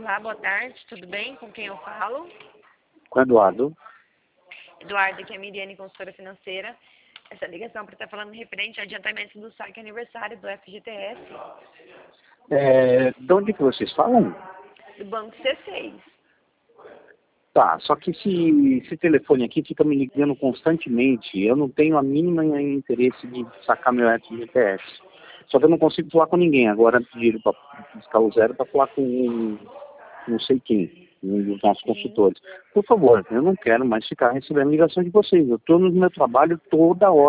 Olá, boa tarde, tudo bem? Com quem eu falo? Com o Eduardo. Eduardo, aqui é a Miriane, consultora financeira. Essa ligação para estar falando referente a adiantamentos do saque aniversário do FGTS, De onde que vocês falam? do Banco C6. Tá, só que esse telefone aqui fica me ligando constantemente. Eu não tenho a mínima interesse de sacar meu FGTS. Só que eu não consigo falar com ninguém. Agora pediram para buscar o zero para falar com não sei quem, um dos nossos Sim. consultores. Por favor, eu não quero mais ficar recebendo ligação de vocês. Eu estou no meu trabalho toda hora.